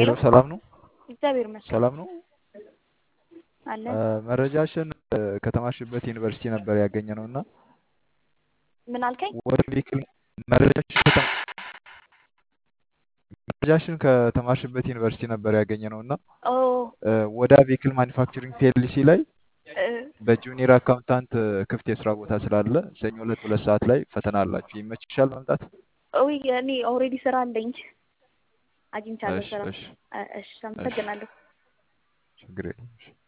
ሄሎ ሰላም ነው? እግዚአብሔር ይመስገን ሰላም ነው? አለን። መረጃሽን ከተማርሽበት ዩኒቨርሲቲ ነበር ያገኘነውና ምን አልከኝ? ወደ ቬሂክል መረጃሽን ከተማርሽበት ዩኒቨርሲቲ ነበር ያገኘነውና ኦ ወደ ቬሂክል ማኒፋክቸሪንግ ፒኤልሲ ላይ እ፣ በጁኒየር አካውንታንት ክፍት የስራ ቦታ ስላለ ሰኞ ዕለት 2 ሰዓት ላይ ፈተና አላችሁ። ይመችሻል መምጣት? ኦይ እኔ ኦልሬዲ ስራ አለኝ አግኝቻለሁ እሺ ስራ። እሺ እሺ እሺ አመሰግናለሁ። ችግር የለም። እሺ